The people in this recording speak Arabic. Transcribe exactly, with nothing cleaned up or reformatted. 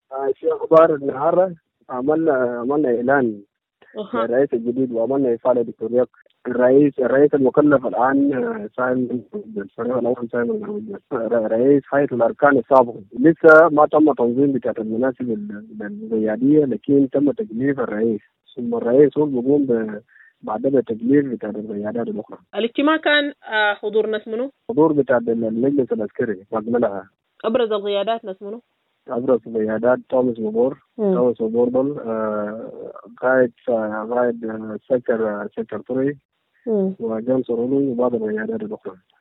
آه، في أخبار النهاردة عملنا عملنا إعلان أها. الرئيس الجديد، وعملنا إفادة دكتورية. الرئيس الرئيس المكلف الآن آه، سايمون الفريق الأول سايمون روزفلت. رئيس هيئة الأركان السابق لسه ما تم تنظيم بتاعة المناسب القيادية، لكن تم تكليف الرئيس، ثم الرئيس هو بيقوم ب بعد التكليف بتاع القيادات الأخرى. الاجتماع كان آه، حضور ناس منو؟ حضور بتاع المجلس العسكري مجملها. أبرز القيادات ناس منو؟ أبرز قيادات توماس مبور توماس مبور دول آه، قائد آه، قائد آه، سكر آه، سكر طري مم. وجيمس رولو وبعض القيادات الأخرى.